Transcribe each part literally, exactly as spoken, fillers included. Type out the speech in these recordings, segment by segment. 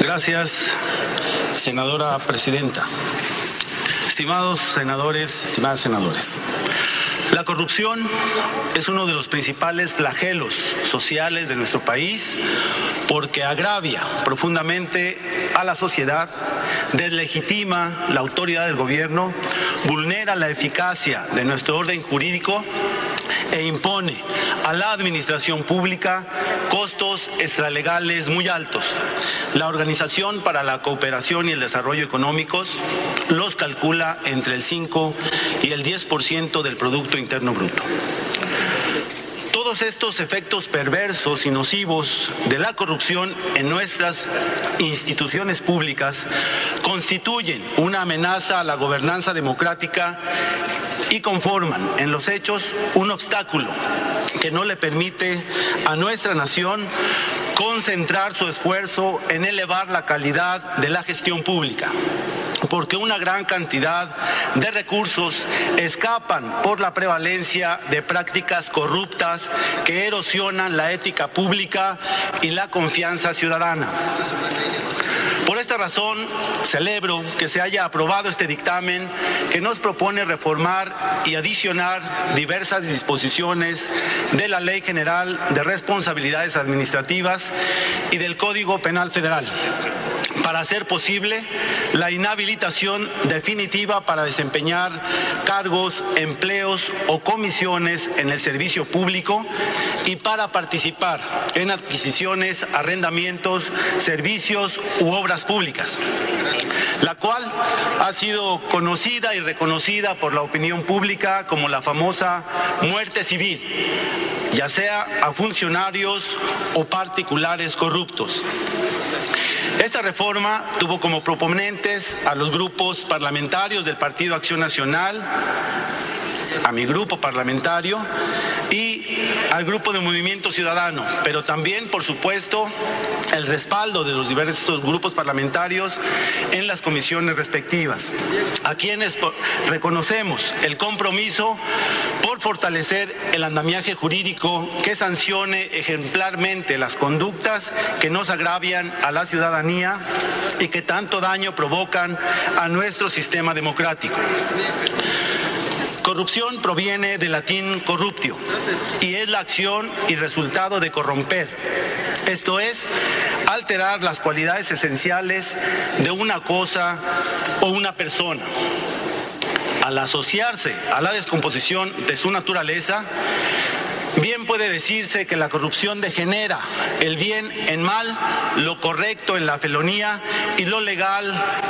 Gracias, senadora presidenta. Estimados senadores, estimadas senadoras, la corrupción es uno de los principales flagelos sociales de nuestro país porque agravia profundamente a la sociedad, deslegitima la autoridad del gobierno, vulnera la eficacia de nuestro orden jurídico e impone a la administración pública costos extralegales muy altos. La Organización para la Cooperación y el Desarrollo Económicos los calcula entre el cinco y el diez por ciento del Producto Interno Bruto. Todos estos efectos perversos y nocivos de la corrupción en nuestras instituciones públicas constituyen una amenaza a la gobernanza democrática y conforman en los hechos un obstáculo que no le permite a nuestra nación concentrar su esfuerzo en elevar la calidad de la gestión pública, porque una gran cantidad de recursos escapan por la prevalencia de prácticas corruptas que erosionan la ética pública y la confianza ciudadana. Por esta razón, celebro que se haya aprobado este dictamen que nos propone reformar y adicionar diversas disposiciones de la Ley General de Responsabilidades Administrativas y del Código Penal Federal, para hacer posible la inhabilitación definitiva para desempeñar cargos, empleos o comisiones en el servicio público y para participar en adquisiciones, arrendamientos, servicios u obras públicas, la cual ha sido conocida y reconocida por la opinión pública como la famosa muerte civil, ya sea a funcionarios o particulares corruptos. Esta reforma tuvo como proponentes a los grupos parlamentarios del Partido Acción Nacional, a mi grupo parlamentario y al grupo de Movimiento Ciudadano, pero también, por supuesto, el respaldo de los diversos grupos parlamentarios en las comisiones respectivas, a quienes reconocemos el compromiso por fortalecer el andamiaje jurídico que sancione ejemplarmente las conductas que nos agravian a la ciudadanía y que tanto daño provocan a nuestro sistema democrático. Corrupción proviene del latín corruptio y es la acción y resultado de corromper, esto es, alterar las cualidades esenciales de una cosa o una persona. Al asociarse a la descomposición de su naturaleza, bien puede decirse que la corrupción degenera el bien en mal, lo correcto en la felonía y lo legal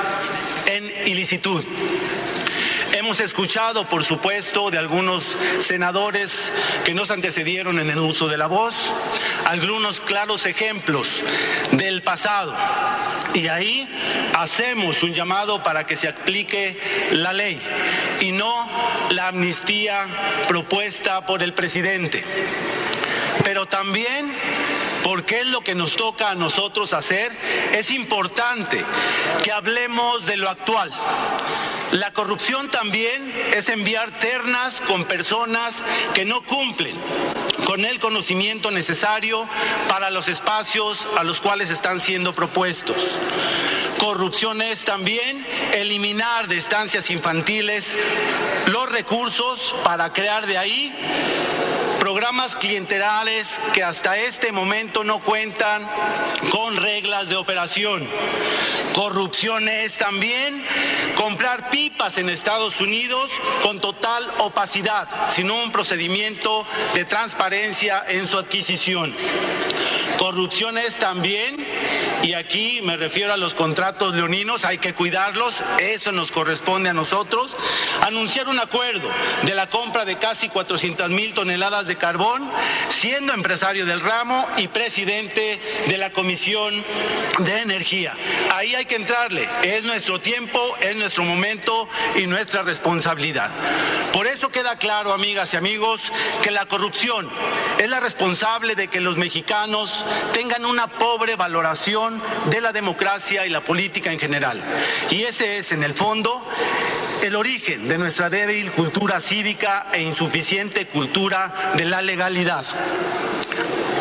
en ilicitud. Hemos escuchado, por supuesto, de algunos senadores que nos antecedieron en el uso de la voz, algunos claros ejemplos del pasado. Y ahí hacemos un llamado para que se aplique la ley y no la amnistía propuesta por el presidente. Pero también, porque es lo que nos toca a nosotros hacer, es importante que hablemos de lo actual. La corrupción también es enviar ternas con personas que no cumplen con el conocimiento necesario para los espacios a los cuales están siendo propuestos. Corrupción es también eliminar de estancias infantiles los recursos para crear de ahí programas clientelares que hasta este momento no cuentan con reglas de operación. Corrupción es también comprar pipas en Estados Unidos con total opacidad, sin un procedimiento de transparencia en su adquisición. Corrupción es también, y aquí me refiero a los contratos leoninos, hay que cuidarlos, eso nos corresponde a nosotros, anunciar un acuerdo de la compra de casi cuatrocientas mil toneladas de carbón, siendo empresario del ramo y presidente de la Comisión de Energía. Ahí hay que entrarle, es nuestro tiempo, es nuestro momento y nuestra responsabilidad. Por eso queda claro, amigas y amigos, que la corrupción es la responsable de que los mexicanos tengan una pobre valoración de la democracia y la política en general. Y ese es, en el fondo, el origen de nuestra débil cultura cívica e insuficiente cultura de la legalidad. Pa-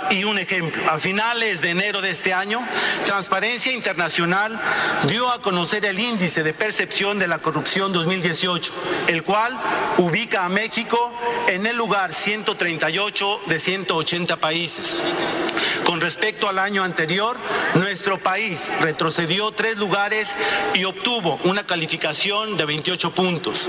y un ejemplo. A finales de enero de este año, Transparencia Internacional dio a conocer el índice de percepción de la corrupción dos mil dieciocho, el cual ubica a México en el lugar ciento treinta y ocho de ciento ochenta países. Con respecto al año anterior, nuestro país retrocedió tres lugares y obtuvo una calificación de veintiocho puntos.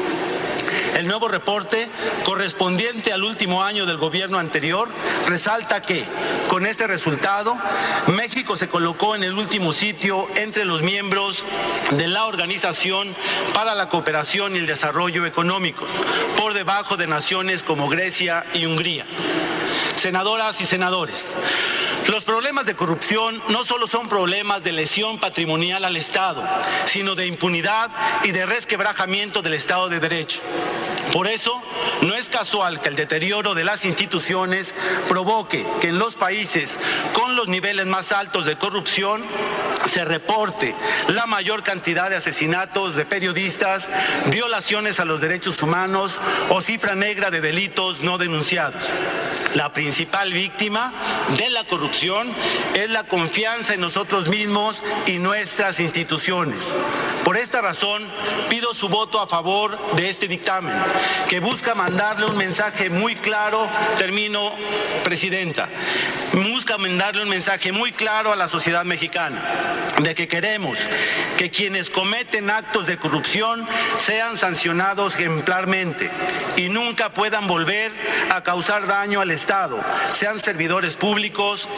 El nuevo reporte, correspondiente al último año del gobierno anterior, resalta que, con este resultado, México se colocó en el último sitio entre los miembros de la Organización para la Cooperación y el Desarrollo Económicos, por debajo de naciones como Grecia y Hungría. Senadoras y senadores, los problemas de corrupción no solo son problemas de lesión patrimonial al Estado, sino de impunidad y de resquebrajamiento del Estado de Derecho. Por eso, no es casual que el deterioro de las instituciones provoque que en los países con los niveles más altos de corrupción se reporte la mayor cantidad de asesinatos de periodistas, violaciones a los derechos humanos o cifra negra de delitos no denunciados. La principal víctima de la corrupción es la confianza en nosotros mismos y nuestras instituciones. Por esta razón, pido su voto a favor de este dictamen, que busca mandarle un mensaje muy claro, termino, Presidenta, busca mandarle un mensaje muy claro a la sociedad mexicana, de que queremos que quienes cometen actos de corrupción sean sancionados ejemplarmente y nunca puedan volver a causar daño al Estado, sean servidores públicos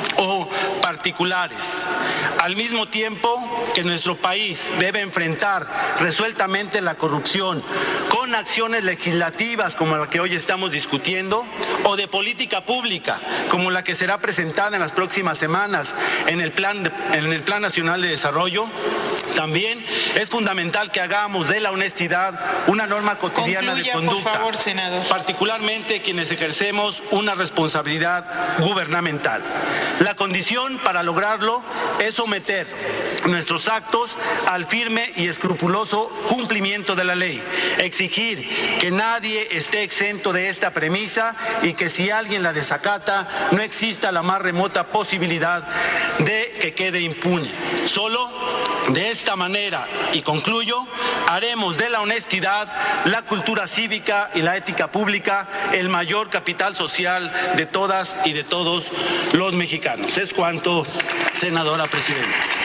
o particulares. Al mismo tiempo que nuestro país debe enfrentar resueltamente la corrupción con acciones legislativas como la que hoy estamos discutiendo o de política pública como la que será presentada en las próximas semanas en el Plan, de, en el Plan Nacional de Desarrollo, también es fundamental que hagamos de la honestidad una norma cotidiana Concluya, de conducta, por favor, senador. Particularmente quienes ejercemos una responsabilidad gubernamental. La condición para lograrlo es someter nuestros actos al firme y escrupuloso cumplimiento de la ley, exigir que nadie esté exento de esta premisa y que si alguien la desacata no exista la más remota posibilidad de que quede impune. Solo de esta manera, y concluyo, haremos de la honestidad, la cultura cívica y la ética pública el mayor capital social de todas y de todos los mexicanos. Es cuanto, senadora presidenta.